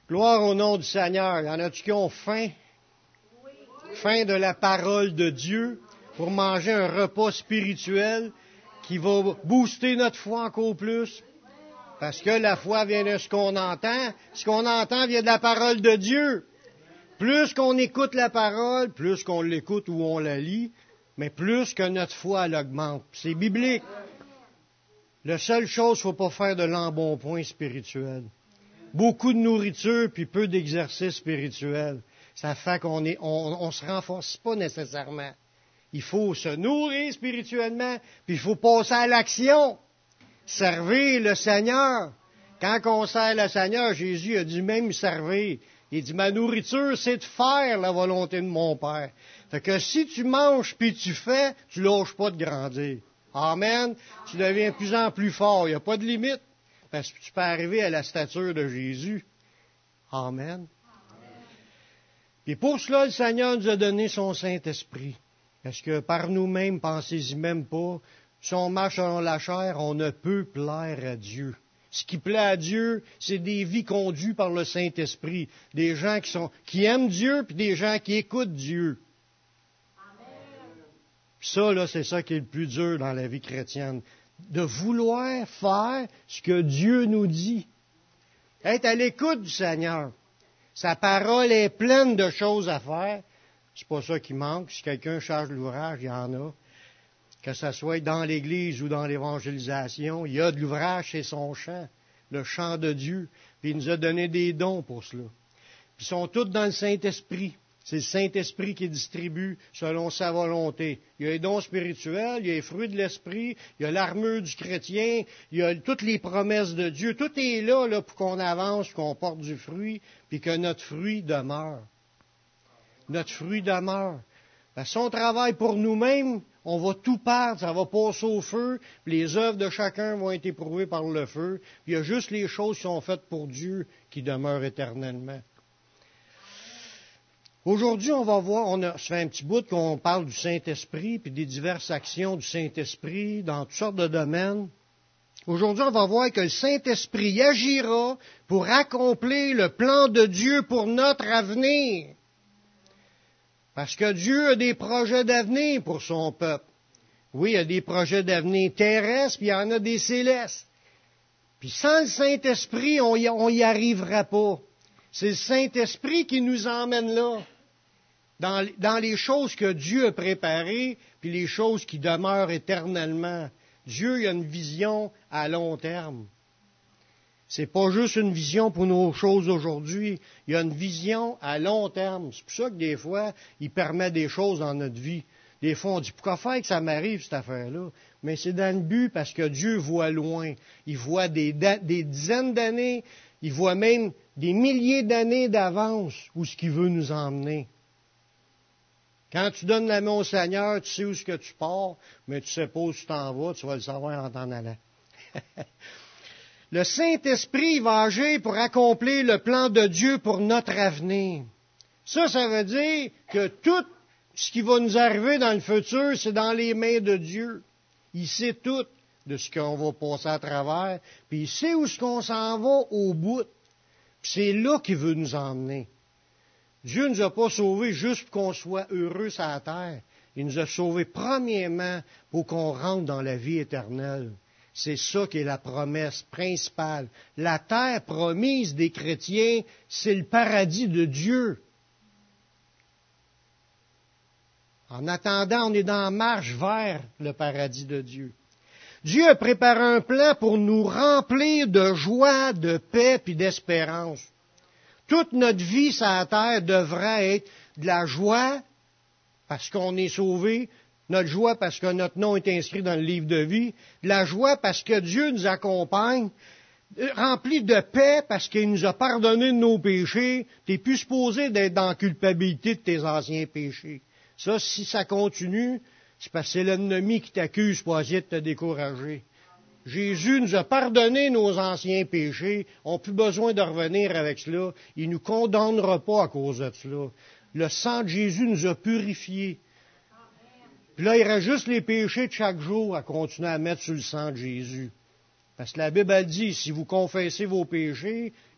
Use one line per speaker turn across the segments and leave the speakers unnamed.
Gloire au nom du Seigneur. Y en a-tu qui ont faim? Faim de la parole de Dieu pour manger un repas spirituel qui va booster notre foi encore plus? Parce que la foi vient de ce qu'on entend. Ce qu'on entend vient de la parole de Dieu. Plus qu'on écoute la parole, plus qu'on l'écoute ou on la lit, mais plus que notre foi elle augmente. C'est biblique. La seule chose, il ne faut pas faire de l'embonpoint spirituel. Beaucoup de nourriture puis peu d'exercice spirituel. Ça fait on se renforce pas nécessairement. Il faut se nourrir spirituellement, puis il faut passer à l'action. Servir le Seigneur. Quand on sert le Seigneur, Jésus a dit même servir. Il dit, ma nourriture, c'est de faire la volonté de mon Père. Fait que si tu manges puis tu fais, tu lâches pas de grandir. Amen. Tu deviens de plus en plus fort. Il n'y a pas de limite. Parce que tu peux arriver à la stature de Jésus. Amen. Puis pour cela, le Seigneur nous a donné son Saint-Esprit. Parce que par nous-mêmes, pensez-y même pas, si on marche selon la chair, on ne peut plaire à Dieu. Ce qui plaît à Dieu, c'est des vies conduites par le Saint-Esprit. Des gens qui aiment Dieu, puis des gens qui écoutent Dieu. Puis ça, là, c'est ça qui est le plus dur dans la vie chrétienne. De vouloir faire ce que Dieu nous dit. Être à l'écoute du Seigneur. Sa parole est pleine de choses à faire. C'est pas ça qui manque. Si quelqu'un charge l'ouvrage, il y en a. Que ce soit dans l'Église ou dans l'évangélisation, il y a de l'ouvrage, c'est son chant, le chant de Dieu. Puis il nous a donné des dons pour cela. Puis ils sont tous dans le Saint-Esprit. C'est le Saint-Esprit qui distribue selon sa volonté. Il y a les dons spirituels, il y a les fruits de l'Esprit, il y a l'armure du chrétien, il y a toutes les promesses de Dieu. Tout est là pour qu'on avance, qu'on porte du fruit, puis que notre fruit demeure. Notre fruit demeure. Parce que si on travaille pour nous-mêmes, on va tout perdre, ça va passer au feu, puis les œuvres de chacun vont être éprouvées par le feu. Puis il y a juste les choses qui sont faites pour Dieu qui demeurent éternellement. Aujourd'hui, on va voir, ça fait un petit bout qu'on parle du Saint-Esprit, puis des diverses actions du Saint-Esprit dans toutes sortes de domaines. Aujourd'hui, on va voir que le Saint-Esprit agira pour accomplir le plan de Dieu pour notre avenir. Parce que Dieu a des projets d'avenir pour son peuple. Oui, il y a des projets d'avenir terrestres, puis il y en a des célestes. Puis sans le Saint-Esprit, on y arrivera pas. C'est le Saint-Esprit qui nous emmène là, dans les choses que Dieu a préparées, puis les choses qui demeurent éternellement. Dieu, il a une vision à long terme. C'est pas juste une vision pour nos choses aujourd'hui. Il y a une vision à long terme. C'est pour ça que des fois, il permet des choses dans notre vie. Des fois, on dit, pourquoi faire que ça m'arrive, cette affaire-là? Mais c'est dans le but parce que Dieu voit loin. Il voit des dizaines d'années, il voit même des milliers d'années d'avance où ce qu'il veut nous emmener. Quand tu donnes la main au Seigneur, tu sais où est-ce que tu pars, mais tu ne sais pas où tu t'en vas, tu vas le savoir en t'en allant. Le Saint-Esprit va agir pour accomplir le plan de Dieu pour notre avenir. Ça veut dire que tout ce qui va nous arriver dans le futur, c'est dans les mains de Dieu. Il sait tout de ce qu'on va passer à travers, puis il sait où est-ce qu'on s'en va au bout. Puis c'est là qu'il veut nous emmener. Dieu ne nous a pas sauvés juste pour qu'on soit heureux sur la terre. Il nous a sauvés premièrement pour qu'on rentre dans la vie éternelle. C'est ça qui est la promesse principale. La terre promise des chrétiens, c'est le paradis de Dieu. En attendant, on est dans la marche vers le paradis de Dieu. Dieu a préparé un plan pour nous remplir de joie, de paix et d'espérance. Toute notre vie sur la terre devrait être de la joie parce qu'on est sauvé, notre joie parce que notre nom est inscrit dans le livre de vie, de la joie parce que Dieu nous accompagne, rempli de paix parce qu'il nous a pardonné de nos péchés. Tu n'es plus supposé d'être dans la culpabilité de tes anciens péchés. Ça, si ça continue, c'est parce que c'est l'ennemi qui t'accuse pour essayer de te décourager. Jésus nous a pardonné nos anciens péchés. On n'a plus besoin de revenir avec cela. Il ne nous condamnera pas à cause de cela. Le sang de Jésus nous a purifiés. Puis là, il reste juste les péchés de chaque jour à continuer à mettre sur le sang de Jésus. Parce que la Bible a dit, si vous confessez vos péchés,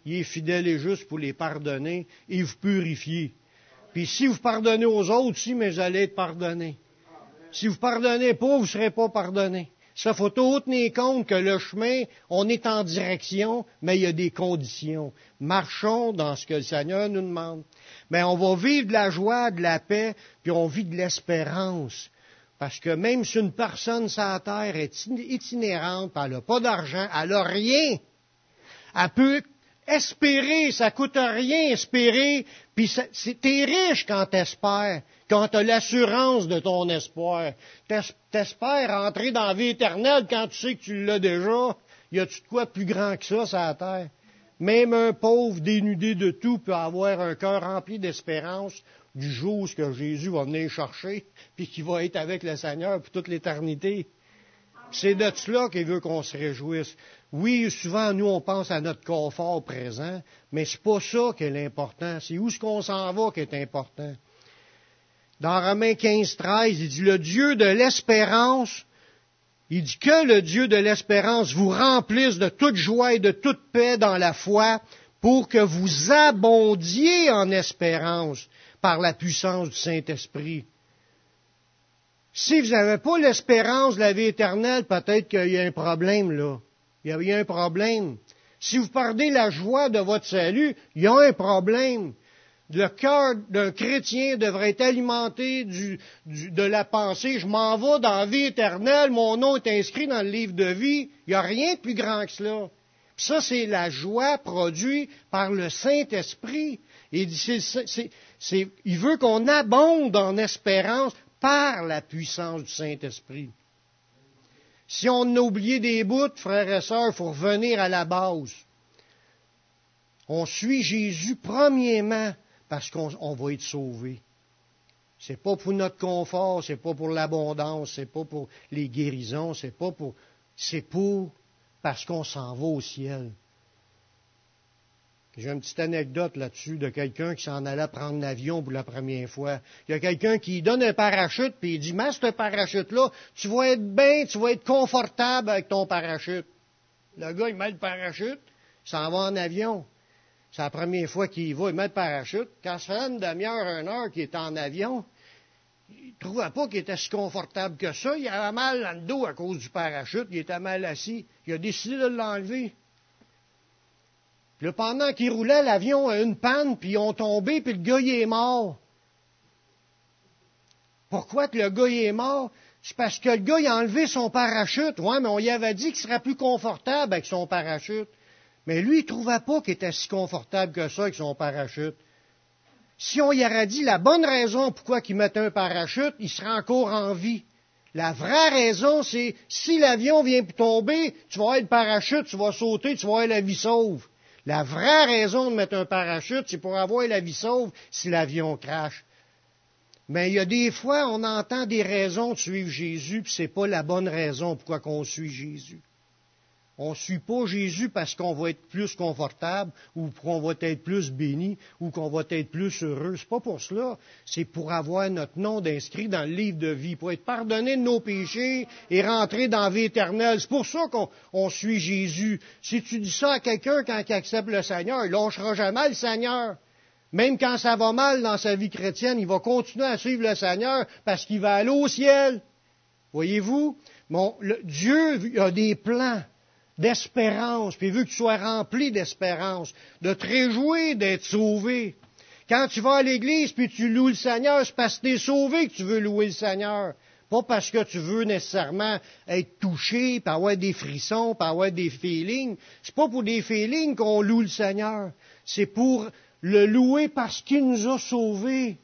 il est fidèle et juste pour les pardonner et vous purifier. Puis si vous pardonnez aux autres aussi, mais vous allez être pardonnés. Si vous pardonnez pas, vous ne serez pas pardonnés. Ça, faut tout tenir compte que le chemin, on est en direction, mais il y a des conditions. Marchons dans ce que le Seigneur nous demande. Mais on va vivre de la joie, de la paix, puis on vit de l'espérance. Parce que même si une personne sur la terre est itinérante, elle n'a pas d'argent, elle n'a rien, elle peut espérer, ça coûte rien espérer, puis t'es riche quand t'espères, quand t'as l'assurance de ton espoir. T'espères entrer dans la vie éternelle quand tu sais que tu l'as déjà. Y a-tu de quoi plus grand que ça sur la terre? Même un pauvre dénudé de tout peut avoir un cœur rempli d'espérance du jour où Jésus va venir chercher, puis qu'il va être avec le Seigneur pour toute l'éternité. C'est de cela qu'il veut qu'on se réjouisse. Oui, souvent, nous, on pense à notre confort présent, mais c'est pas ça qui est l'important. C'est où est-ce qu'on s'en va qui est important. Dans Romains 15:13, il dit, le Dieu de l'espérance, il dit que le Dieu de l'espérance vous remplisse de toute joie et de toute paix dans la foi, pour que vous abondiez en espérance par la puissance du Saint-Esprit. Si vous n'avez pas l'espérance de la vie éternelle, peut-être qu'il y a un problème là. Il y a un problème. Si vous perdez la joie de votre salut, il y a un problème. Le cœur d'un chrétien devrait être alimenté de la pensée, je m'en vais dans la vie éternelle, mon nom est inscrit dans le livre de vie. Il n'y a rien de plus grand que cela. Puis ça, c'est la joie produite par le Saint-Esprit. Il veut qu'on abonde en espérance par la puissance du Saint-Esprit. Si on a oublié des bouts, frères et sœurs, il faut revenir à la base. On suit Jésus premièrement parce qu'on va être sauvé. C'est pas pour notre confort, c'est pas pour l'abondance, c'est pas pour les guérisons, c'est pour parce qu'on s'en va au ciel. J'ai une petite anecdote là-dessus de quelqu'un qui s'en allait prendre l'avion pour la première fois. Il y a quelqu'un qui donne un parachute, puis il dit, mais ce parachute-là, tu vas être bien, tu vas être confortable avec ton parachute. Le gars, il met le parachute, il s'en va en avion. C'est la première fois qu'il y va, il met le parachute. Quand ça fait une demi-heure, 1 heure qu'il est en avion, il ne trouvait pas qu'il était si confortable que ça. Il avait mal dans le dos à cause du parachute, il était mal assis. Il a décidé de l'enlever. Puis là, pendant qu'il roulait, l'avion a une panne, puis ils ont tombé, puis le gars, il est mort. Pourquoi que le gars, il est mort? C'est parce que le gars, il a enlevé son parachute. Ouais, mais on lui avait dit qu'il serait plus confortable avec son parachute. Mais lui, il ne trouvait pas qu'il était si confortable que ça avec son parachute. Si on y aurait dit la bonne raison pourquoi il mettait un parachute, il serait encore en vie. La vraie raison, c'est si l'avion vient pour tomber, tu vas avoir le parachute, tu vas sauter, tu vas avoir la vie sauve. La vraie raison de mettre un parachute, c'est pour avoir la vie sauve si l'avion crache. Mais il y a des fois, on entend des raisons de suivre Jésus, puis c'est pas la bonne raison pourquoi qu'on suit Jésus. On ne suit pas Jésus parce qu'on va être plus confortable, ou qu'on va être plus béni, ou qu'on va être plus heureux. C'est pas pour cela. C'est pour avoir notre nom d'inscrit dans le livre de vie, pour être pardonné de nos péchés et rentrer dans la vie éternelle. C'est pour ça qu'on suit Jésus. Si tu dis ça à quelqu'un quand il accepte le Seigneur, il ne lâchera jamais le Seigneur. Même quand ça va mal dans sa vie chrétienne, il va continuer à suivre le Seigneur parce qu'il va aller au ciel. Voyez-vous? Dieu a des plans d'espérance, puis il veut que tu sois rempli d'espérance, de te réjouir d'être sauvé. Quand tu vas à l'église puis tu loues le Seigneur, c'est parce que tu es sauvé que tu veux louer le Seigneur. Pas parce que tu veux nécessairement être touché, puis avoir des frissons, puis avoir des feelings. C'est pas pour des feelings qu'on loue le Seigneur. C'est pour le louer parce qu'il nous a sauvés.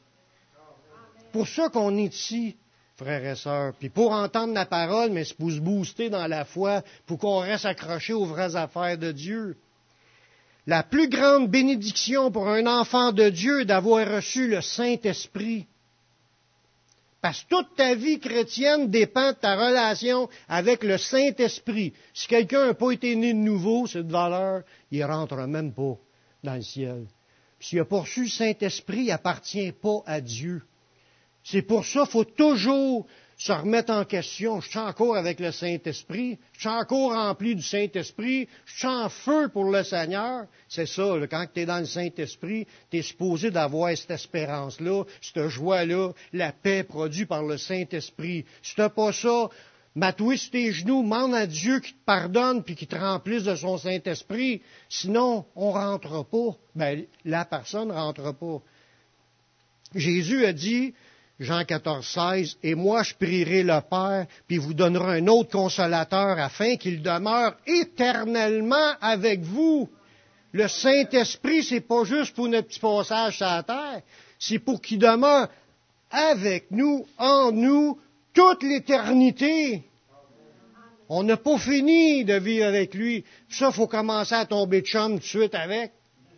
Pour ça qu'on est ici, frères et sœurs. Puis pour entendre la parole, mais c'est pour se booster dans la foi, pour qu'on reste accroché aux vraies affaires de Dieu. La plus grande bénédiction pour un enfant de Dieu est d'avoir reçu le Saint-Esprit. Parce que toute ta vie chrétienne dépend de ta relation avec le Saint-Esprit. Si quelqu'un n'a pas été né de nouveau, cette valeur, il ne rentre même pas dans le ciel. Puis s'il n'a pas reçu le Saint-Esprit, il n'appartient pas à Dieu. C'est pour ça qu'il faut toujours se remettre en question. Je suis encore avec le Saint-Esprit. Je suis encore rempli du Saint-Esprit. Je suis en feu pour le Seigneur. C'est ça, là, quand tu es dans le Saint-Esprit, tu es supposé d'avoir cette espérance-là, cette joie-là, la paix produite par le Saint-Esprit. Si tu n'as pas ça, mets-toi sur tes genoux, demande à Dieu qu'il te pardonne puis qu'il te remplisse de son Saint-Esprit. Sinon, on ne rentrera pas. Ben, la personne ne rentrera pas. Jésus a dit, Jean 14, 16, « Et moi je prierai le Père, puis il vous donnera un autre consolateur, afin qu'il demeure éternellement avec vous. » Le Saint-Esprit, c'est pas juste pour notre petit passage sur la terre, c'est pour qu'il demeure avec nous, en nous, toute l'éternité. On n'a pas fini de vivre avec lui. Puis ça, il faut commencer à tomber de chum tout de suite avec.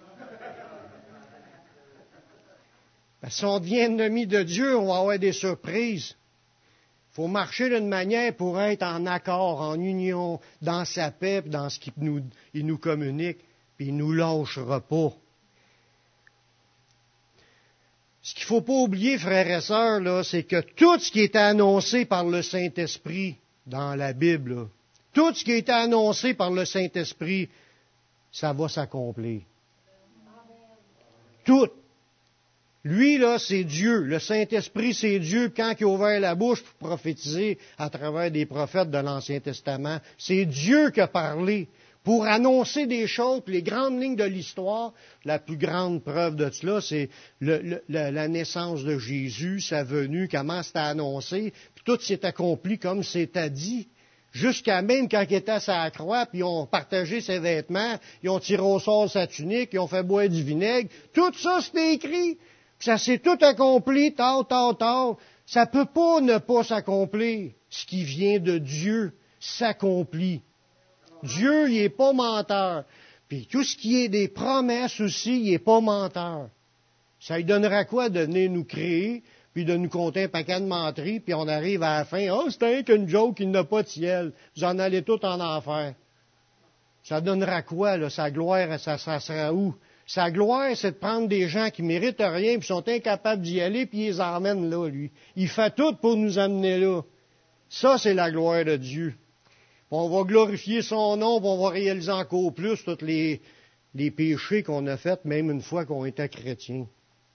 Parce que si on devient ennemi de Dieu, on va avoir des surprises. Il faut marcher d'une manière pour être en accord, en union, dans sa paix, puis dans ce qu'il nous communique, puis il ne nous lâchera pas. Ce qu'il ne faut pas oublier, frères et sœurs, là, c'est que tout ce qui est annoncé par le Saint-Esprit dans la Bible, là, tout ce qui est annoncé par le Saint-Esprit, ça va s'accomplir. Tout. Lui, là, c'est Dieu. Le Saint-Esprit, c'est Dieu. Quand il a ouvert la bouche pour prophétiser à travers des prophètes de l'Ancien Testament, c'est Dieu qui a parlé pour annoncer des choses, puis les grandes lignes de l'histoire. La plus grande preuve de cela, c'est la naissance de Jésus, sa venue, comment c'était annoncé, puis tout s'est accompli comme c'était dit. Jusqu'à même quand il était à sa croix, puis ils ont partagé ses vêtements, ils ont tiré au sort sa tunique, ils ont fait boire du vinaigre. Tout ça, c'était écrit. Puis ça s'est tout accompli, tard. Ça ne peut pas ne pas s'accomplir. Ce qui vient de Dieu s'accomplit. Dieu, il n'est pas menteur. Puis tout ce qui est des promesses aussi, il n'est pas menteur. Ça lui donnera quoi de venir nous créer, puis de nous compter un paquet de menteries, puis on arrive à la fin, « Oh, c'est un qu'une joke, il n'a pas de ciel. Vous en allez tout en enfer. » Ça donnera quoi, là? Sa gloire, ça sera où? Sa gloire, c'est de prendre des gens qui méritent rien, puis sont incapables d'y aller, puis ils les emmènent là, lui. Il fait tout pour nous amener là. Ça, c'est la gloire de Dieu. On va glorifier son nom, puis on va réaliser encore plus tous les péchés qu'on a faits, même une fois qu'on était chrétiens.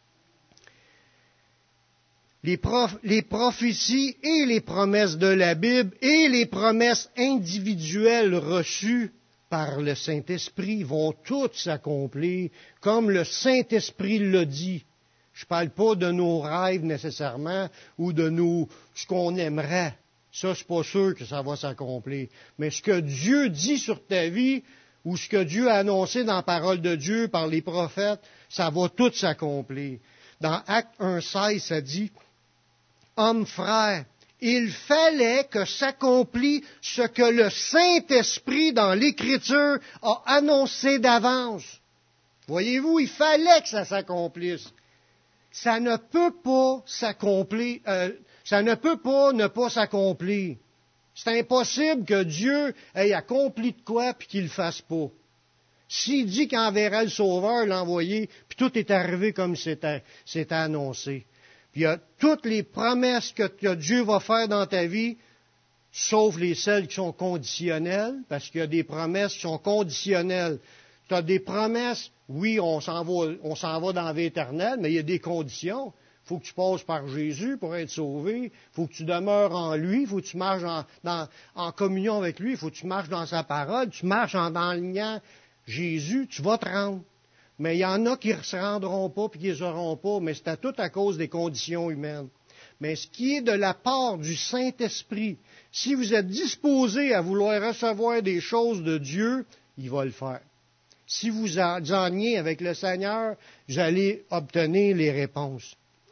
Les prophéties et les promesses de la Bible et les promesses individuelles reçues par le Saint-Esprit vont toutes s'accomplir comme le Saint-Esprit l'a dit. Je ne parle pas de nos rêves nécessairement ou de ce qu'on aimerait. Ça, c'est pas sûr que ça va s'accomplir. Mais ce que Dieu dit sur ta vie ou ce que Dieu a annoncé dans la parole de Dieu par les prophètes, ça va tout s'accomplir. Dans Actes 1,16, ça dit, « Hommes frères, il fallait que s'accomplisse ce que le Saint-Esprit dans l'Écriture a annoncé d'avance. » Voyez-vous, il fallait que ça s'accomplisse. Ça ne peut pas s'accomplir, ça ne peut pas ne pas s'accomplir. C'est impossible que Dieu ait accompli de quoi puis qu'il ne le fasse pas. S'il dit qu'il enverrait le Sauveur, l'envoyer, puis tout est arrivé comme c'était annoncé. Puis il y a toutes les promesses que Dieu va faire dans ta vie, sauf celles qui sont conditionnelles, parce qu'il y a des promesses qui sont conditionnelles. Tu as des promesses, oui, on s'en va dans la vie éternelle, mais il y a des conditions. Il faut que tu passes par Jésus pour être sauvé. Il faut que tu demeures en lui. Il faut que tu marches en communion avec lui. Il faut que tu marches dans sa parole. Tu marches en enlignant Jésus. Tu vas te rendre. Mais il y en a qui ne se rendront pas et qui ne les auront pas. Mais c'est tout à cause des conditions humaines. Mais ce qui est de la part du Saint-Esprit, si vous êtes disposés à vouloir recevoir des choses de Dieu, il va le faire. Si vous eniez avec le Seigneur, vous allez obtenir les réponses.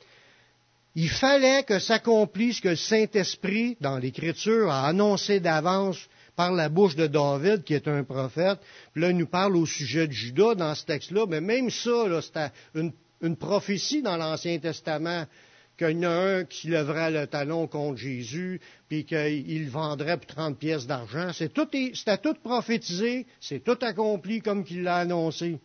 Il fallait que s'accomplisse ce que le Saint-Esprit, dans l'Écriture, a annoncé d'avance par la bouche de David, qui est un prophète. Puis là, il nous parle au sujet de Judas dans ce texte-là. Mais même ça, là, c'était une prophétie dans l'Ancien Testament, qu'il y en a un qui lèverait le talon contre Jésus, puis qu'il le vendrait pour 30 pièces d'argent. C'était tout prophétisé, c'est tout accompli comme qu'il l'a annoncé.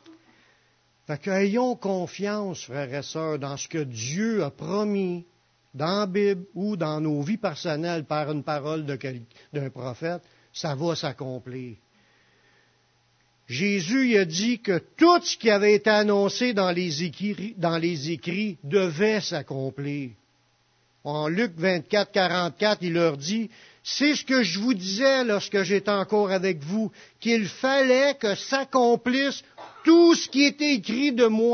Fait qu'ayons confiance, frères et sœurs, dans ce que Dieu a promis, dans la Bible ou dans nos vies personnelles par une parole d'un prophète, ça va s'accomplir. Jésus il a dit que tout ce qui avait été annoncé dans les écrits devait s'accomplir. En Luc 24, 44, il leur dit, « C'est ce que je vous disais lorsque j'étais encore avec vous, qu'il fallait que s'accomplisse tout ce qui était écrit de moi. »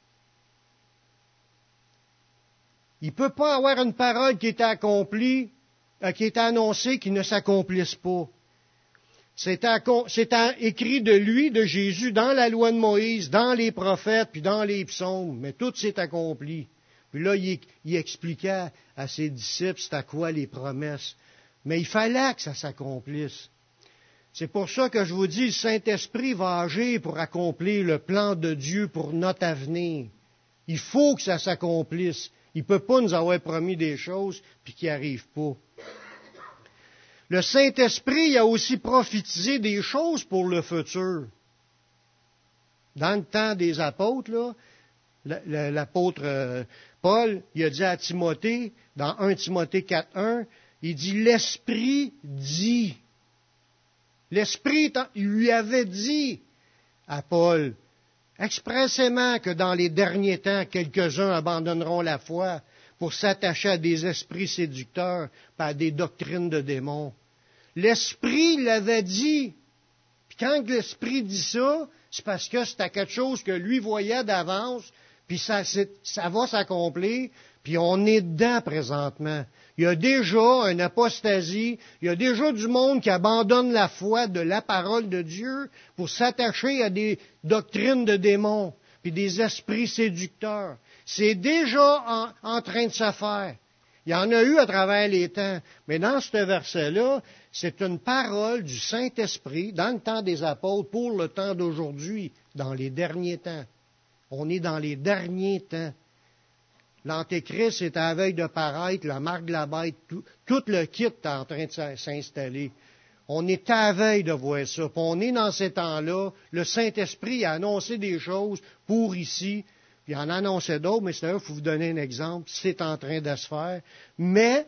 Il ne peut pas avoir une parole qui est accomplie, qui est annoncée, qui ne s'accomplisse pas. C'est écrit de lui, de Jésus, dans la loi de Moïse, dans les prophètes, puis dans les psaumes, mais tout s'est accompli. Puis là, il expliquait à ses disciples c'était à quoi les promesses. Mais il fallait que ça s'accomplisse. C'est pour ça que je vous dis, le Saint-Esprit va agir pour accomplir le plan de Dieu pour notre avenir. Il faut que ça s'accomplisse. Il ne peut pas nous avoir promis des choses puis qui n'arrivent pas. Le Saint-Esprit a aussi prophétisé des choses pour le futur. Dans le temps des apôtres, là, l'apôtre Paul, il a dit à Timothée, dans 1 Timothée 4.1, il dit, l'Esprit dit. L'Esprit, il lui avait dit à Paul, expressément que dans les derniers temps, quelques-uns abandonneront la foi pour s'attacher à des esprits séducteurs, pas à des doctrines de démons. L'Esprit l'avait dit. Puis quand l'Esprit dit ça, c'est parce que c'était quelque chose que lui voyait d'avance, puis ça va s'accomplir, puis on est dedans présentement. Il y a déjà une apostasie, il y a déjà du monde qui abandonne la foi de la parole de Dieu pour s'attacher à des doctrines de démons, puis des esprits séducteurs. C'est déjà en train de se faire. Il y en a eu à travers les temps, mais dans ce verset-là, c'est une parole du Saint-Esprit dans le temps des apôtres pour le temps d'aujourd'hui, dans les derniers temps. On est dans les derniers temps. L'Antéchrist est à la veille de paraître, la marque de la bête, tout le kit est en train de s'installer. On est à la veille de voir ça. Puis on est dans ces temps-là. Le Saint-Esprit a annoncé des choses pour ici. Puis il en annonçait d'autres, mais c'est là, il faut vous donner un exemple. C'est en train de se faire. Mais,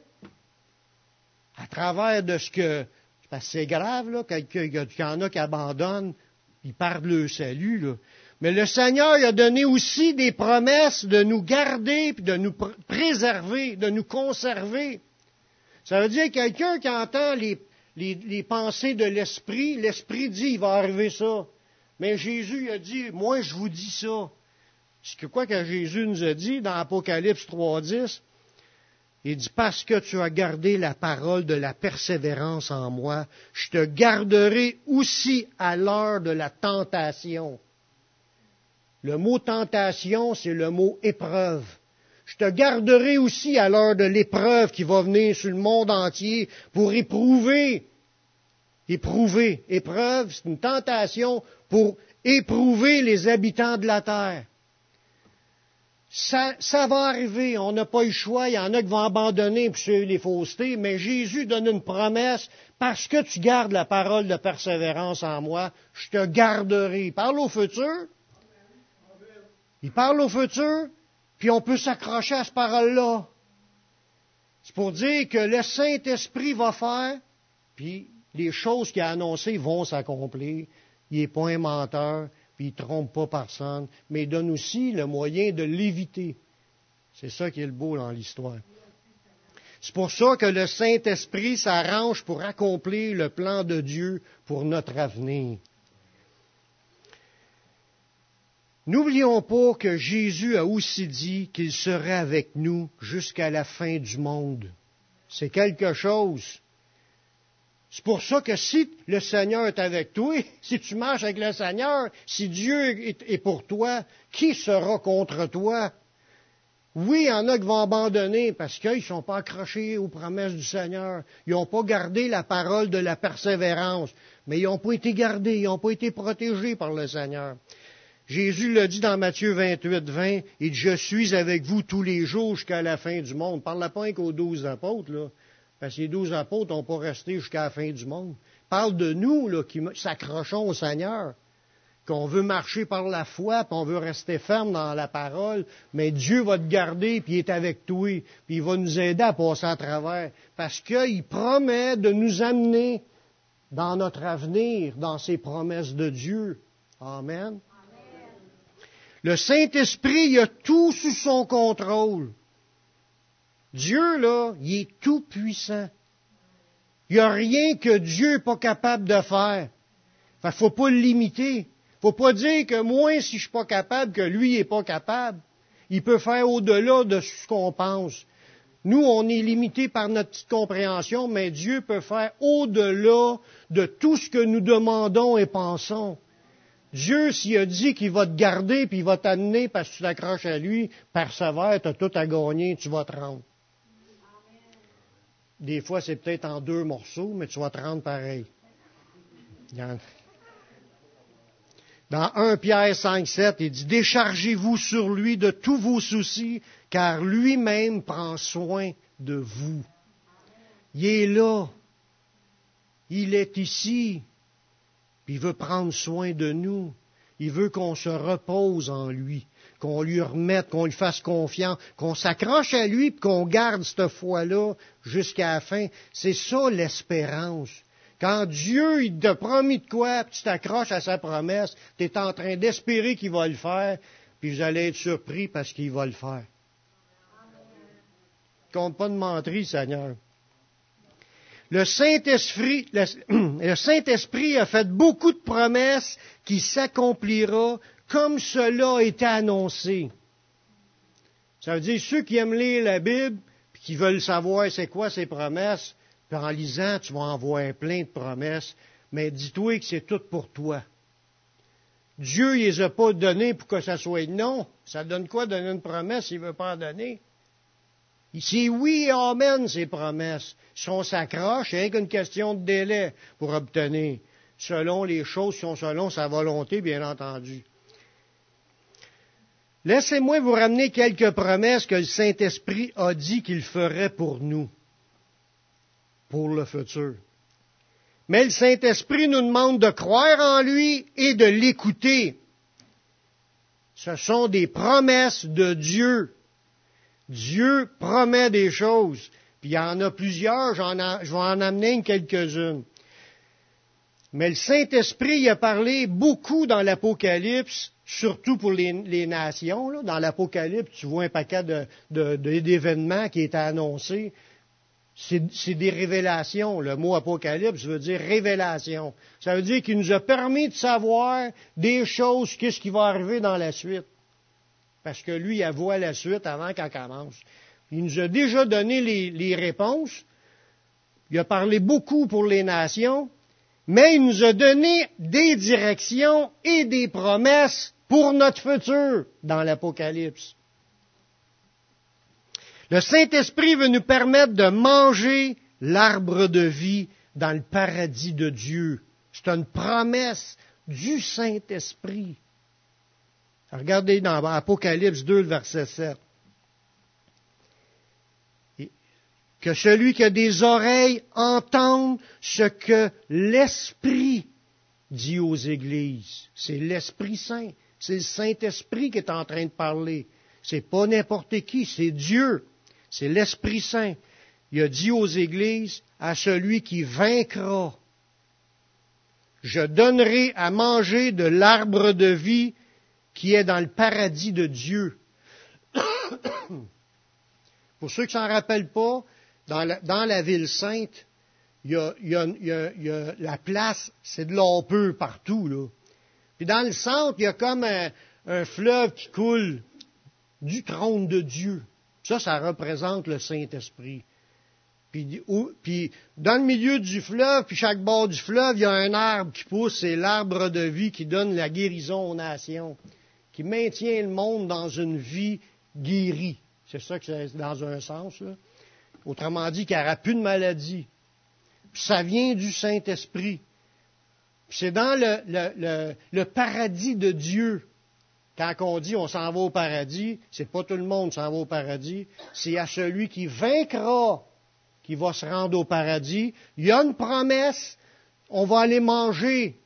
à travers de ce que... Parce que c'est grave, là, qu'il y en a qui abandonnent, ils perdent le salut, là. Mais le Seigneur il a donné aussi des promesses de nous garder, puis de nous préserver, de nous conserver. Ça veut dire quelqu'un qui entend les pensées de l'Esprit, l'Esprit dit, il va arriver ça. Mais Jésus a dit, moi je vous dis ça. C'est quoi que Jésus nous a dit dans Apocalypse 3.10? Il dit, parce que tu as gardé la parole de la persévérance en moi, je te garderai aussi à l'heure de la tentation. Le mot tentation, c'est le mot épreuve. Je te garderai aussi à l'heure de l'épreuve qui va venir sur le monde entier pour éprouver. Épreuve, c'est une tentation pour éprouver les habitants de la terre. Ça va arriver, on n'a pas eu le choix, il y en a qui vont abandonner pour suivre les faussetés, mais Jésus donne une promesse, parce que tu gardes la parole de persévérance en moi, je te garderai. Il parle au futur. Il parle au futur, puis on peut s'accrocher à cette parole-là. C'est pour dire que le Saint-Esprit va faire, puis les choses qu'il a annoncées vont s'accomplir. Il n'est pas un menteur, puis il ne trompe pas personne, mais il donne aussi le moyen de l'éviter. C'est ça qui est le beau dans l'histoire. C'est pour ça que le Saint-Esprit s'arrange pour accomplir le plan de Dieu pour notre avenir. N'oublions pas que Jésus a aussi dit qu'il serait avec nous jusqu'à la fin du monde. C'est quelque chose. C'est pour ça que si le Seigneur est avec toi, si tu marches avec le Seigneur, si Dieu est pour toi, qui sera contre toi? Oui, il y en a qui vont abandonner parce qu'ils ne sont pas accrochés aux promesses du Seigneur. Ils n'ont pas gardé la parole de la persévérance. Mais ils n'ont pas été gardés, ils n'ont pas été protégés par le Seigneur. Jésus l'a dit dans Matthieu 28, 20, il dit, je suis avec vous tous les jours jusqu'à la fin du monde. Parle pas qu'aux 12 apôtres, là. Parce que les 12 apôtres n'ont pas resté jusqu'à la fin du monde. Parle de nous, là, qui s'accrochons au Seigneur. qu'on veut marcher par la foi, puis on veut rester ferme dans la parole, mais Dieu va te garder, puis il est avec toi, puis il va nous aider à passer à travers, parce qu'il promet de nous amener dans notre avenir, dans ses promesses de Dieu. Amen. Le Saint-Esprit, il a tout sous son contrôle. Dieu, là, il est tout puissant. Il n'y a rien que Dieu n'est pas capable de faire. Fait qu'il ne faut pas le limiter. Il ne faut pas dire que moi, si je ne suis pas capable, que lui n'est pas capable. Il peut faire au-delà de ce qu'on pense. Nous, on est limité par notre petite compréhension, mais Dieu peut faire au-delà de tout ce que nous demandons et pensons. Dieu, s'il a dit qu'il va te garder puis il va t'amener parce que tu t'accroches à lui, persévère, tu as tout à gagner, tu vas te rendre. Des fois, c'est peut-être en 2 morceaux, mais tu vas te rendre pareil. Dans 1 Pierre 5, 7, il dit « Déchargez-vous sur lui de tous vos soucis, car lui-même prend soin de vous. » Il est là. Il est ici. Puis il veut prendre soin de nous. Il veut qu'on se repose en lui, qu'on lui remette, qu'on lui fasse confiance, qu'on s'accroche à lui, puis qu'on garde cette foi-là jusqu'à la fin. C'est ça l'espérance. Quand Dieu il t'a promis de quoi, puis tu t'accroches à sa promesse, tu es en train d'espérer qu'il va le faire, puis vous allez être surpris parce qu'il va le faire. Compte pas de menterie, Seigneur. Le Saint-Esprit a fait beaucoup de promesses qui s'accomplira comme cela a été annoncé. Ça veut dire ceux qui aiment lire la Bible puis qui veulent savoir c'est quoi ces promesses, puis en lisant, tu vas en voir plein de promesses, mais dis-toi que c'est tout pour toi. Dieu ne les a pas données pour que ça soit non. Ça donne quoi donner une promesse s'il ne veut pas en donner? C'est oui et amen, ces promesses. Si on s'accroche, c'est qu'une question de délai pour obtenir, selon les choses qui sont selon sa volonté, bien entendu. Laissez-moi vous ramener quelques promesses que le Saint-Esprit a dit qu'il ferait pour nous, pour le futur. Mais le Saint-Esprit nous demande de croire en lui et de l'écouter. Ce sont des promesses de Dieu. Dieu promet des choses, puis il y en a plusieurs, je vais en amener quelques-unes. Mais le Saint-Esprit il a parlé beaucoup dans l'Apocalypse, surtout pour les nations. Là. Dans l'Apocalypse, tu vois un paquet d'événements qui étaient annoncés. C'est des révélations. Le mot Apocalypse veut dire révélation. Ça veut dire qu'il nous a permis de savoir des choses, qu'est-ce qui va arriver dans la suite. Parce que lui, il voit la suite avant qu'elle commence. Il nous a déjà donné les réponses. Il a parlé beaucoup pour les nations, mais il nous a donné des directions et des promesses pour notre futur dans l'Apocalypse. Le Saint-Esprit veut nous permettre de manger l'arbre de vie dans le paradis de Dieu. C'est une promesse du Saint-Esprit. Regardez dans Apocalypse 2, verset 7. Que celui qui a des oreilles entende ce que l'Esprit dit aux églises. C'est l'Esprit Saint. C'est le Saint-Esprit qui est en train de parler. C'est pas n'importe qui, c'est Dieu. C'est l'Esprit Saint. Il a dit aux églises, à celui qui vaincra, je donnerai à manger de l'arbre de vie qui est dans le paradis de Dieu. Pour ceux qui ne s'en rappellent pas, dans la ville sainte, il y a la place, c'est de l'or pur partout, là. Puis dans le centre, il y a comme un fleuve qui coule du trône de Dieu. Ça représente le Saint-Esprit. Puis dans le milieu du fleuve, puis chaque bord du fleuve, il y a un arbre qui pousse, c'est l'arbre de vie qui donne la guérison aux nations, qui maintient le monde dans une vie guérie. C'est ça que c'est dans un sens, là. Autrement dit, qu'il n'y aura plus de maladie. Puis ça vient du Saint-Esprit. Puis c'est dans le paradis de Dieu. Quand on dit on s'en va au paradis, c'est pas tout le monde qui s'en va au paradis, c'est à celui qui vaincra qui va se rendre au paradis. Il y a une promesse, on va aller manger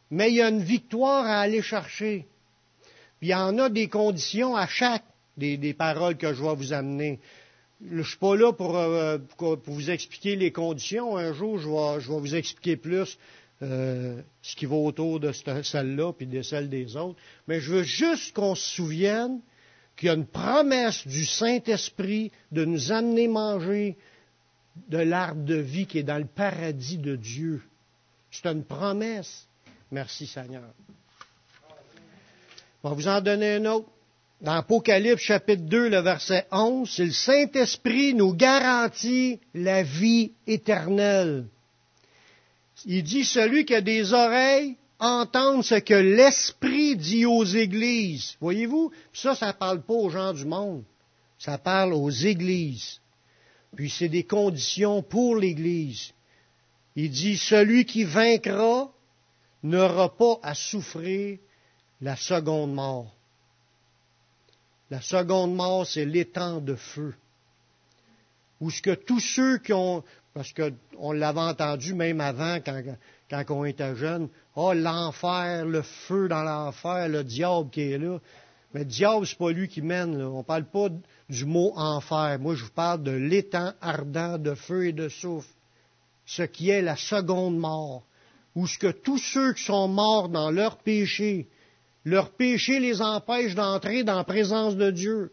mais il y a une victoire à aller chercher. Puis il y en a des conditions à chaque des paroles que je vais vous amener. Je ne suis pas là pour vous expliquer les conditions. Un jour, je vais vous expliquer plus ce qui va autour de celle-là puis de celle des autres. Mais je veux juste qu'on se souvienne qu'il y a une promesse du Saint-Esprit de nous amener manger de l'arbre de vie qui est dans le paradis de Dieu. C'est une promesse. Merci Seigneur. On va vous en donner un autre. Dans Apocalypse chapitre 2, le verset 11, c'est le Saint-Esprit nous garantit la vie éternelle. Il dit, celui qui a des oreilles, entende ce que l'Esprit dit aux églises. Voyez-vous? Ça ne parle pas aux gens du monde. Ça parle aux églises. Puis c'est des conditions pour l'Église. Il dit, celui qui vaincra n'aura pas à souffrir la seconde mort. La seconde mort, c'est l'étang de feu. Où ce que tous ceux qui ont, parce qu'on l'avait entendu même avant, quand on était jeune, l'enfer, le feu dans l'enfer, le diable qui est là. Mais le diable, c'est pas lui qui mène, là. On parle pas du mot enfer. Moi, je vous parle de l'étang ardent de feu et de soufre. Ce qui est la seconde mort. Où ce que tous ceux qui sont morts dans leur péché les empêche d'entrer dans la présence de Dieu.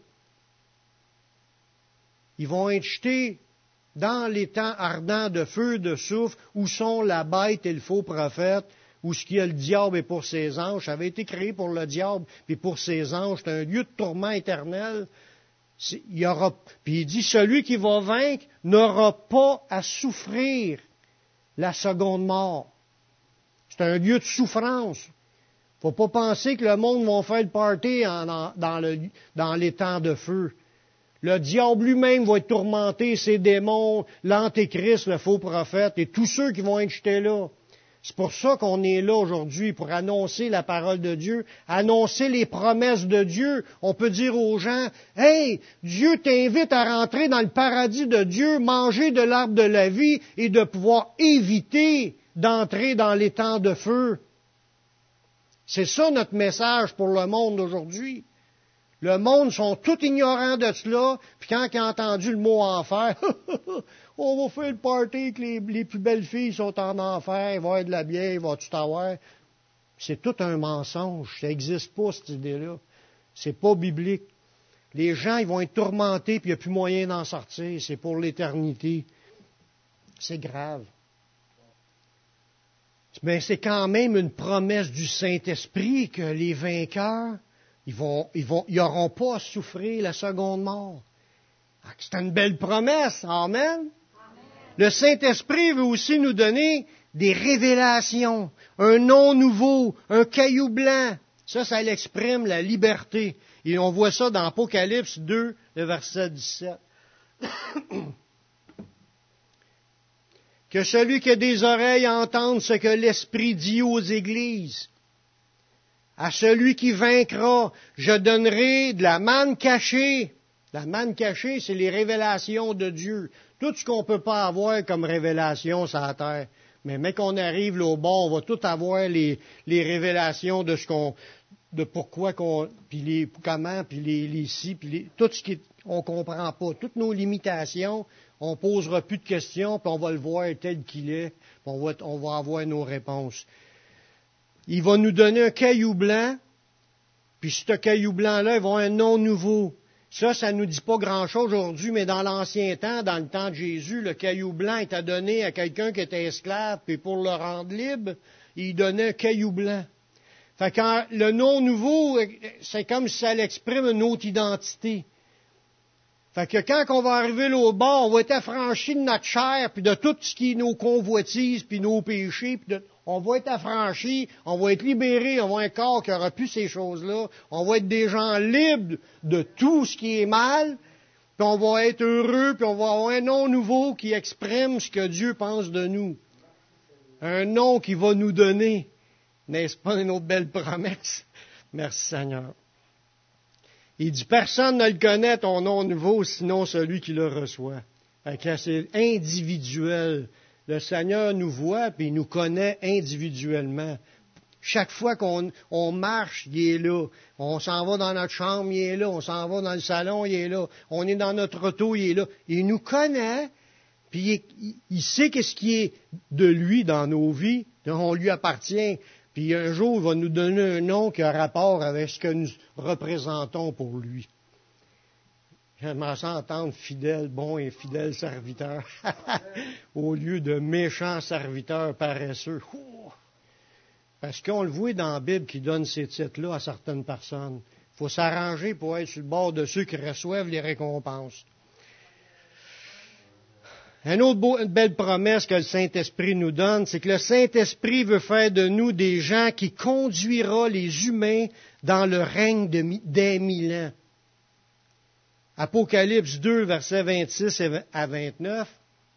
Ils vont être jetés dans l'étang ardent de feu et de soufre, où sont la bête et le faux prophète, où ce qu'il y a le diable et pour ses anges. Ça avait été créé pour le diable et pour ses anges. C'est un lieu de tourment éternel. Puis il dit, celui qui va vaincre n'aura pas à souffrir la seconde mort. C'est un lieu de souffrance. Faut pas penser que le monde va faire le party dans l'étang de feu. Le diable lui-même va être tourmenté, ses démons, l'antéchrist, le faux prophète, et tous ceux qui vont être jetés là. C'est pour ça qu'on est là aujourd'hui, pour annoncer la parole de Dieu, annoncer les promesses de Dieu. On peut dire aux gens, « Hey, Dieu t'invite à rentrer dans le paradis de Dieu, manger de l'arbre de la vie et de pouvoir éviter d'entrer dans l'étang de feu. » C'est ça notre message pour le monde d'aujourd'hui. Le monde sont tout ignorants de cela, puis quand ils ont entendu le mot enfer, on va faire le party que les plus belles filles sont en enfer, il va y avoir de la bière, il va tout avoir. C'est tout un mensonge, ça n'existe pas cette idée-là. C'est pas biblique. Les gens, ils vont être tourmentés, puis il n'y a plus moyen d'en sortir, c'est pour l'éternité. C'est grave. Mais c'est quand même une promesse du Saint-Esprit que les vainqueurs, ils n'auront pas à souffrir la seconde mort. C'est une belle promesse. Amen. Amen. Le Saint-Esprit veut aussi nous donner des révélations, un nom nouveau, un caillou blanc. Ça l'exprime la liberté. Et on voit ça dans Apocalypse 2, le verset 17. Que celui qui a des oreilles entende ce que l'Esprit dit aux églises. À celui qui vaincra, je donnerai de la manne cachée. La manne cachée, c'est les révélations de Dieu. Tout ce qu'on ne peut pas avoir comme révélation sur la terre. Mais qu'on arrive là au bord, on va tout avoir les révélations de de pourquoi puis les comment, puis les si, puis tout ce on comprend pas. Toutes nos limitations, on ne posera plus de questions, puis on va le voir tel qu'il est, puis on va avoir nos réponses. Il va nous donner un caillou blanc, puis ce caillou blanc-là, il va avoir un nom nouveau. Ça ne nous dit pas grand-chose aujourd'hui, mais dans l'ancien temps, dans le temps de Jésus, le caillou blanc était donné à quelqu'un qui était esclave, puis pour le rendre libre, il donnait un caillou blanc. Fait que le nom nouveau, c'est comme si ça exprime une autre identité. Fait que quand on va arriver là au bord, on va être affranchi de notre chair, puis de tout ce qui est nos convoitises, puis nos péchés, on va être affranchi, on va être libéré, on va avoir un corps qui n'aura plus ces choses-là, on va être des gens libres de tout ce qui est mal, puis on va être heureux, puis on va avoir un nom nouveau qui exprime ce que Dieu pense de nous. Un nom qui va nous donner, n'est-ce pas une autre belle promesse? Merci Seigneur. Il dit, personne ne le connaît, ton nom nouveau, sinon celui qui le reçoit. Fait que c'est individuel. Le Seigneur nous voit, puis il nous connaît individuellement. Chaque fois qu'on marche, il est là. On s'en va dans notre chambre, il est là. On s'en va dans le salon, il est là. On est dans notre auto, il est là. Il nous connaît, puis il sait qu'est-ce qui est de lui dans nos vies. On lui appartient. Puis un jour, il va nous donner un nom qui a rapport avec ce que nous représentons pour lui. J'aimerais ça entendre fidèle, bon et fidèle serviteur, au lieu de méchant serviteur paresseux. Parce qu'on le voit dans la Bible qui donne ces titres-là à certaines personnes. Il faut s'arranger pour être sur le bord de ceux qui reçoivent les récompenses. Une belle promesse que le Saint-Esprit nous donne, c'est que le Saint-Esprit veut faire de nous des gens qui conduira les humains dans le règne des 1000 ans. Apocalypse 2, versets 26 à 29.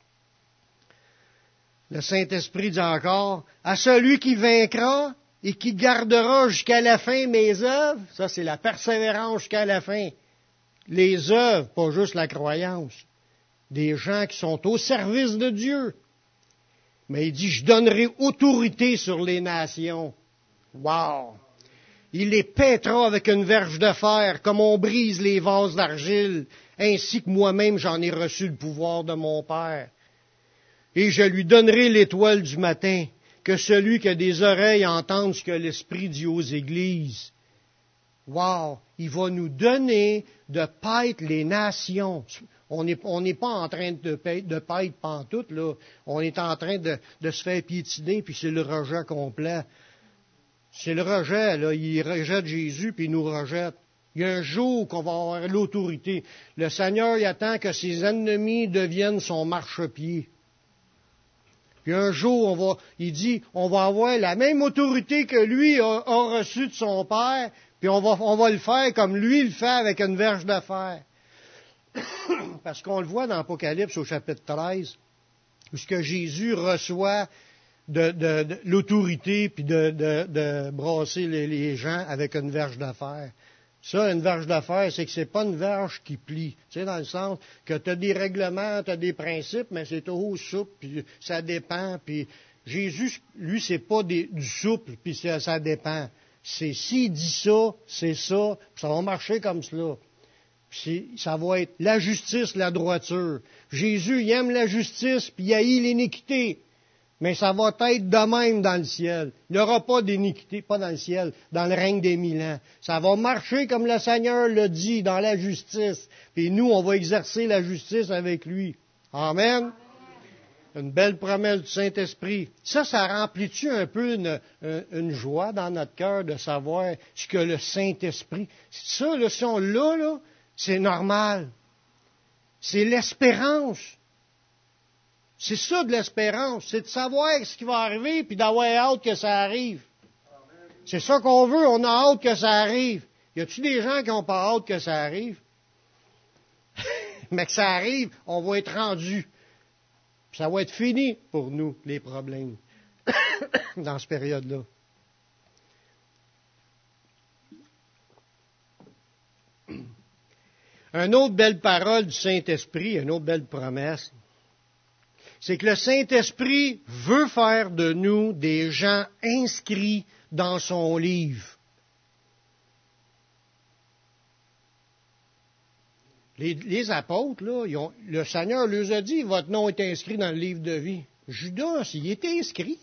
Le Saint-Esprit dit encore, « À celui qui vaincra et qui gardera jusqu'à la fin mes œuvres, ça c'est la persévérance jusqu'à la fin, les œuvres, pas juste la croyance, des gens qui sont au service de Dieu. Mais il dit, je donnerai autorité sur les nations. » Wow! Il les pètera avec une verge de fer, comme on brise les vases d'argile, ainsi que moi-même j'en ai reçu le pouvoir de mon Père. Et je lui donnerai l'étoile du matin, que celui qui a des oreilles entende ce que l'Esprit dit aux églises. Wow! Il va nous donner de paître les nations. On n'est pas en train de paître pantoute, là. On est en train de se faire piétiner, puis c'est le rejet complet. C'est le rejet, là. Il rejette Jésus, puis il nous rejette. Il y a un jour qu'on va avoir l'autorité. Le Seigneur, il attend que ses ennemis deviennent son marchepied. Puis un jour, il dit, on va avoir la même autorité que lui a reçue de son Père, puis on va le faire comme lui le fait avec une verge de fer. Parce qu'on le voit dans l'Apocalypse au chapitre 13, où ce que Jésus reçoit de l'autorité puis de brasser les gens avec une verge de fer. Ça, une verge de fer, c'est que c'est pas une verge qui plie. Tu sais, dans le sens que tu as des règlements, tu as des principes, mais c'est toujours souple, puis ça dépend. Puis Jésus, lui, c'est pas du souple, puis ça dépend. C'est s'il dit ça, c'est ça, puis ça va marcher comme cela. Puis ça va être la justice, la droiture. Jésus, il aime la justice, puis il haït l'iniquité. Mais ça va être de même dans le ciel. Il n'y aura pas d'iniquité, pas dans le ciel, dans le règne des 1000 ans. Ça va marcher comme le Seigneur le dit, dans la justice. Puis nous, on va exercer la justice avec lui. Amen. Une belle promesse du Saint-Esprit. Ça remplit-tu un peu une joie dans notre cœur de savoir ce que le Saint-Esprit... Ça, là, si on l'a, là, c'est normal. C'est l'espérance. C'est ça de l'espérance, c'est de savoir ce qui va arriver puis d'avoir hâte que ça arrive. Amen. C'est ça qu'on veut, on a hâte que ça arrive. Y a-t-il des gens qui n'ont pas hâte que ça arrive? Mais que ça arrive, on va être rendu. Ça va être fini pour nous, les problèmes, dans cette période-là. Une autre belle parole du Saint-Esprit, une autre belle promesse, c'est que le Saint-Esprit veut faire de nous des gens inscrits dans son livre. Les apôtres, là, le Seigneur leur a dit, votre nom est inscrit dans le livre de vie. Judas, il était inscrit.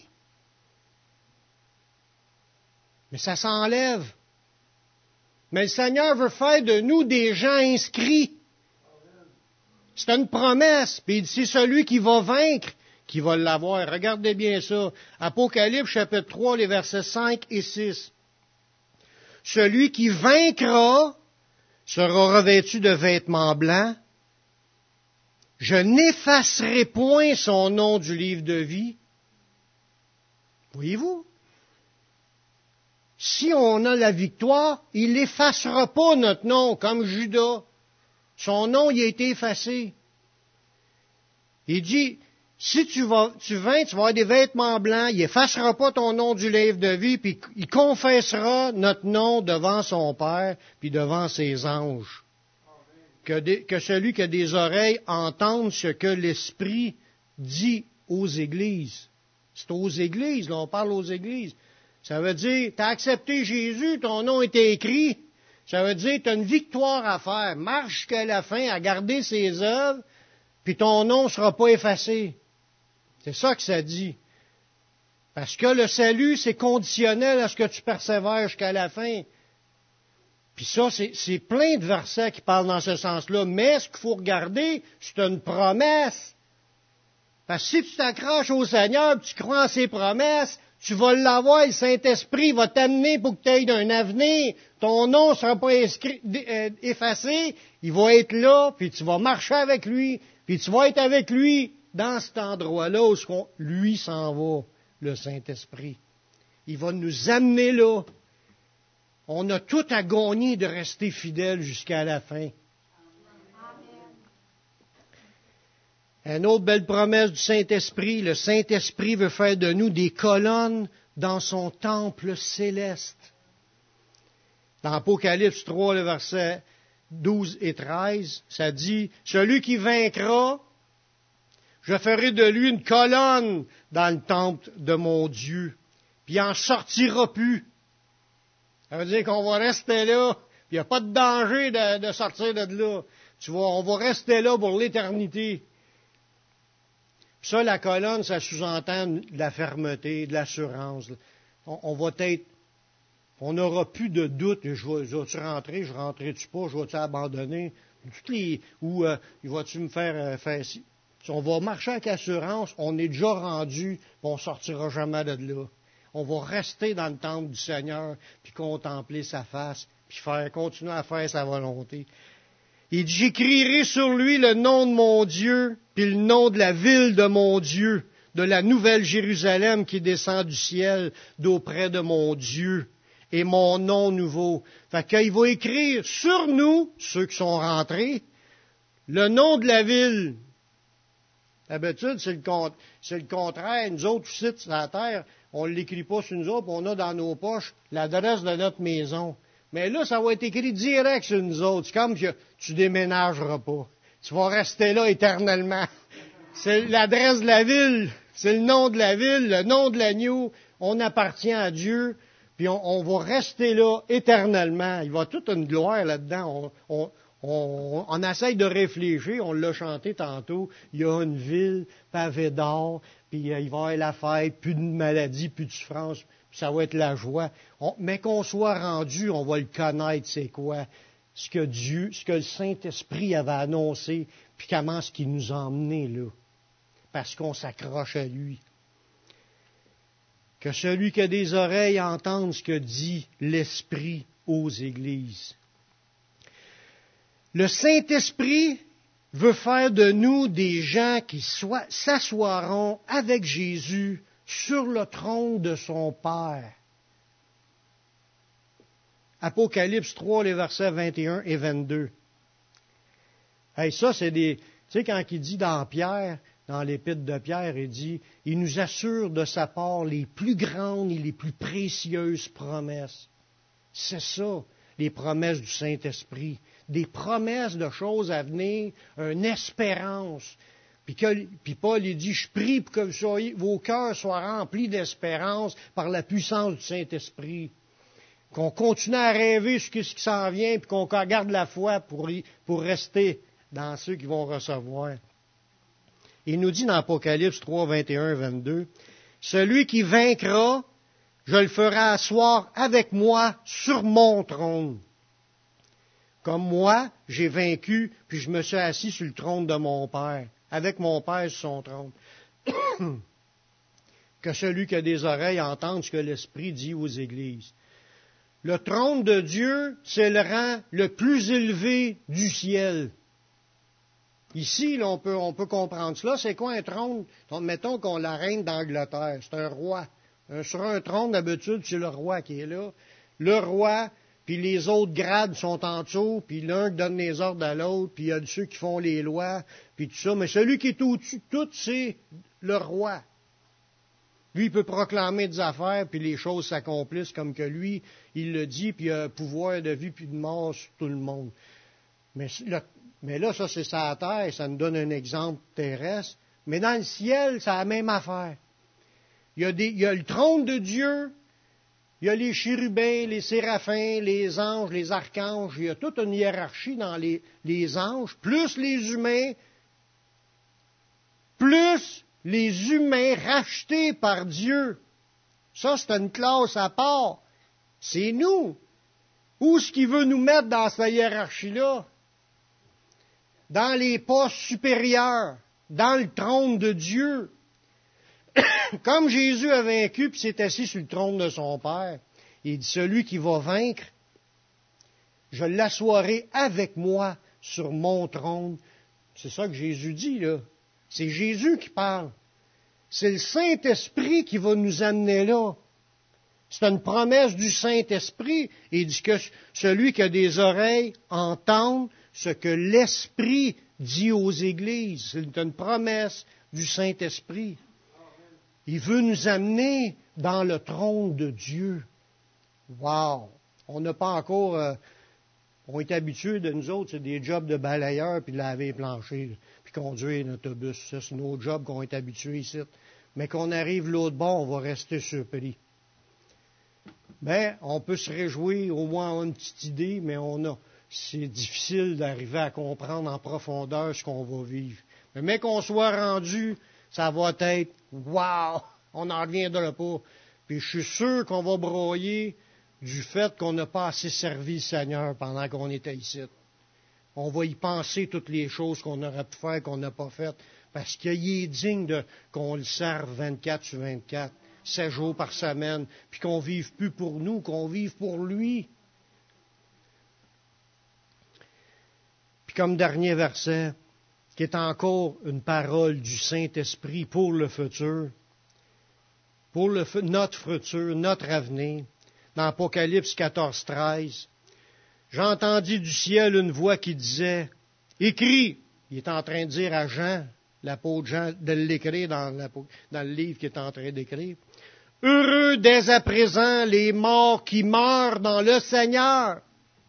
Mais ça s'enlève. Mais le Seigneur veut faire de nous des gens inscrits. C'est une promesse. Puis c'est celui qui va vaincre qui va l'avoir. Regardez bien ça. Apocalypse chapitre 3, les versets 5 et 6. Celui qui vaincra sera revêtu de vêtements blancs. Je n'effacerai point son nom du livre de vie. Voyez-vous? Si on a la victoire, il n'effacera pas notre nom, comme Judas. Son nom, il a été effacé. Il dit, si tu vins, tu vas avoir des vêtements blancs, il n'effacera pas ton nom du livre de vie, puis il confessera notre nom devant son Père, puis devant ses anges. Que celui qui a des oreilles entende ce que l'Esprit dit aux églises. C'est aux églises, là, on parle aux églises. Ça veut dire, tu as accepté Jésus, ton nom était écrit. Ça veut dire, tu as une victoire à faire. Marche jusqu'à la fin à garder ses œuvres, puis ton nom ne sera pas effacé. C'est ça que ça dit. Parce que le salut, c'est conditionnel à ce que tu persévères jusqu'à la fin. Puis ça, c'est plein de versets qui parlent dans ce sens-là. Mais ce qu'il faut regarder, c'est une promesse. Parce que si tu t'accroches au Seigneur, tu crois en ses promesses, tu vas l'avoir, le Saint-Esprit va t'amener pour que tu aies un avenir. Ton nom ne sera pas effacé, il va être là, puis tu vas marcher avec lui, puis tu vas être avec lui dans cet endroit-là où lui s'en va, le Saint-Esprit. Il va nous amener là. On a tout à gagner de rester fidèles jusqu'à la fin. Une autre belle promesse du Saint-Esprit, le Saint-Esprit veut faire de nous des colonnes dans son temple céleste. Dans Apocalypse 3, le verset 12 et 13, ça dit, « Celui qui vaincra, je ferai de lui une colonne dans le temple de mon Dieu, puis il n'en sortira plus. » Ça veut dire qu'on va rester là, puis il n'y a pas de danger de sortir de là. On va rester là pour l'éternité. Ça, la colonne, ça sous-entend de la fermeté, de l'assurance. On n'aura plus de doute. Je vais-tu rentrer, je ne rentrerai-tu pas, je vais-tu abandonner? Vas-tu me faire ci? On va marcher avec assurance, on est déjà rendu, on ne sortira jamais de là. On va rester dans le temple du Seigneur, puis contempler sa face, puis continuer à faire sa volonté. Il dit, j'écrirai sur lui le nom de mon Dieu, puis le nom de la ville de mon Dieu, de la nouvelle Jérusalem qui descend du ciel d'auprès de mon Dieu, et mon nom nouveau. Fait qu'il va écrire sur nous, ceux qui sont rentrés, le nom de la ville. D'habitude, c'est le contraire. Nous autres, ici, sur la terre, on ne l'écrit pas sur nous autres, on a dans nos poches l'adresse de notre maison. Mais là, ça va être écrit direct sur nous autres. C'est comme que tu déménageras pas. Tu vas rester là éternellement. C'est l'adresse de la ville, c'est le nom de la ville, le nom de l'agneau. On appartient à Dieu, puis on va rester là éternellement. Il va y avoir toute une gloire là-dedans. On essaye de réfléchir, on l'a chanté tantôt, il y a une ville pavée d'or, puis il va y avoir la fête, plus de maladie, plus de souffrance, puis ça va être la joie. Mais qu'on soit rendu, on va le connaître, c'est quoi, ce que le Saint-Esprit avait annoncé, puis comment est-ce qu'il nous a emmenés là, parce qu'on s'accroche à lui. Que celui qui a des oreilles entende ce que dit l'Esprit aux églises. Le Saint-Esprit veut faire de nous des gens qui s'assoiront avec Jésus sur le trône de son Père. Apocalypse 3, les versets 21 et 22. Ça, c'est des... Tu sais, quand il dit dans Pierre, dans l'épître de Pierre, il dit, il nous assure de sa part les plus grandes et les plus précieuses promesses. C'est ça, les promesses du Saint-Esprit. Des promesses de choses à venir, une espérance. Puis Paul, il dit, je prie pour que vos cœurs soient remplis d'espérance par la puissance du Saint-Esprit. Qu'on continue à rêver sur ce qui s'en vient, puis qu'on garde la foi pour rester dans ceux qui vont recevoir. Il nous dit dans Apocalypse 3, 21 et 22, « Celui qui vaincra, je le ferai asseoir avec moi sur mon trône. Comme moi, j'ai vaincu, puis je me suis assis sur le trône de mon Père, avec mon Père sur son trône. » Que celui qui a des oreilles entende ce que l'Esprit dit aux églises. Le trône de Dieu, c'est le rang le plus élevé du ciel. Ici, là, on peut comprendre cela. C'est quoi un trône? Mettons qu'on la reine d'Angleterre. C'est un roi. Sur un trône, d'habitude, c'est le roi qui est là. Le roi, puis les autres grades sont en dessous, puis l'un donne les ordres à l'autre, puis il y a ceux qui font les lois, puis tout ça. Mais celui qui est au-dessus de tout, c'est le roi. Lui, il peut proclamer des affaires, puis les choses s'accomplissent comme que lui, il le dit, puis il a un pouvoir de vie puis de mort sur tout le monde. Mais là, ça, c'est sa terre, ça nous donne un exemple terrestre. Mais dans le ciel, c'est la même affaire. Il y a le trône de Dieu, Il y a les chérubins, les séraphins, les anges, les archanges. Il y a toute une hiérarchie dans les anges, plus les humains rachetés par Dieu. Ça, c'est une classe à part. C'est nous. Où est-ce qu'il veut nous mettre dans cette hiérarchie-là? Dans les postes supérieurs, dans le trône de Dieu. Comme Jésus a vaincu puis s'est assis sur le trône de son Père, il dit, celui qui va vaincre, je l'assoirai avec moi sur mon trône. C'est ça que Jésus dit, là. C'est Jésus qui parle. C'est le Saint-Esprit qui va nous amener là. C'est une promesse du Saint-Esprit. Il dit que celui qui a des oreilles entende ce que l'Esprit dit aux églises. C'est une promesse du Saint-Esprit. Il veut nous amener dans le trône de Dieu. Wow! On n'a pas encore... on est habitués de nous autres, c'est des jobs de balayeur, puis de laver les planchers, puis conduire un autobus. Ça, c'est nos jobs qu'on est habitués ici. Mais qu'on arrive l'autre bord, on va rester surpris. Mais on peut se réjouir, au moins avoir une petite idée, mais c'est difficile d'arriver à comprendre en profondeur ce qu'on va vivre. Mais qu'on soit rendu, ça va être « wow! » On n'en reviendra pas. Puis je suis sûr qu'on va broyer du fait qu'on n'a pas assez servi le Seigneur pendant qu'on était ici. On va y penser toutes les choses qu'on aurait pu faire, qu'on n'a pas faites, parce qu'il est digne qu'on le serve 24 sur 24, 7 jours par semaine, puis qu'on ne vive plus pour nous, qu'on vive pour lui. Puis comme dernier verset, qui est encore une parole du Saint-Esprit pour le futur, pour notre futur, notre avenir, dans Apocalypse 14, 13, j'entendis du ciel une voix qui disait, « Écris !» Il est en train de dire à Jean, l'apôtre Jean, de l'écrire dans le livre qu'il est en train d'écrire. « Heureux dès à présent les morts qui meurent dans le Seigneur. »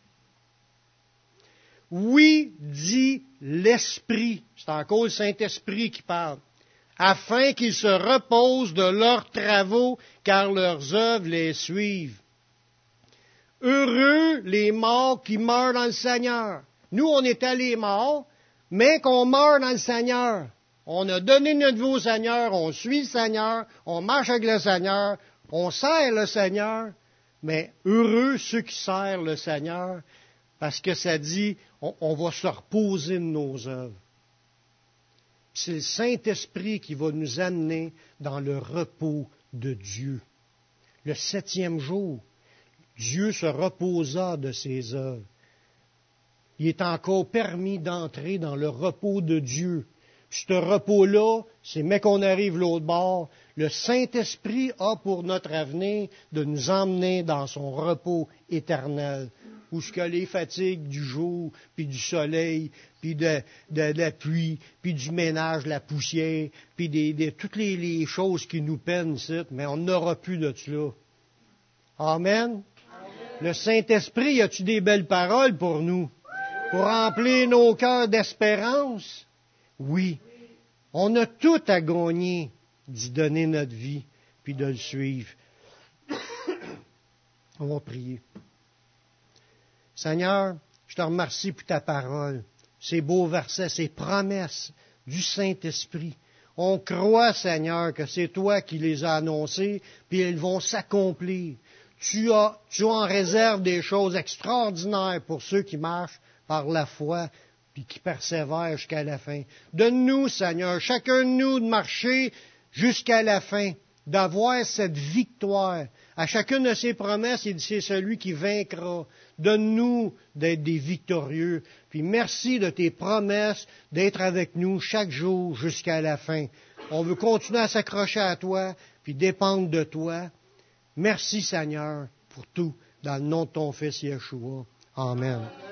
Oui, dit l'Esprit, c'est encore le Saint-Esprit qui parle, afin qu'ils se reposent de leurs travaux, car leurs œuvres les suivent. Heureux les morts qui meurent dans le Seigneur. Nous, on est allés morts, mais qu'on meurt dans le Seigneur. On a donné notre vie au Seigneur, on suit le Seigneur, on marche avec le Seigneur, on sert le Seigneur, mais heureux ceux qui servent le Seigneur, parce que ça dit, on va se reposer de nos œuvres. C'est le Saint-Esprit qui va nous amener dans le repos de Dieu. Le 7e jour, Dieu se reposa de ses œuvres. Il est encore permis d'entrer dans le repos de Dieu. Ce repos-là, c'est mais qu'on arrive l'autre bord. Le Saint-Esprit a pour notre avenir de nous emmener dans son repos éternel, où ce que les fatigues du jour, puis du soleil, puis de la pluie, puis du ménage, la poussière, puis toutes les choses qui nous peinent ici, mais on n'aura plus de cela. Amen. Le Saint-Esprit, as-tu des belles paroles pour nous? Pour remplir nos cœurs d'espérance? Oui. On a tout à gagner d'y donner notre vie, puis de le suivre. On va prier. Seigneur, je te remercie pour ta parole, ces beaux versets, ces promesses du Saint-Esprit. On croit, Seigneur, que c'est toi qui les as annoncées, puis elles vont s'accomplir. Tu as en réserve des choses extraordinaires pour ceux qui marchent par la foi, puis qui persévèrent jusqu'à la fin. Donne-nous, Seigneur, chacun de nous de marcher jusqu'à la fin, d'avoir cette victoire. À chacune de ces promesses, il dit, c'est celui qui vaincra. Donne-nous d'être des victorieux. Puis merci de tes promesses, d'être avec nous chaque jour jusqu'à la fin. On veut continuer à s'accrocher à toi, puis dépendre de toi. Merci, Seigneur, pour tout, dans le nom de ton Fils Yeshua. Amen.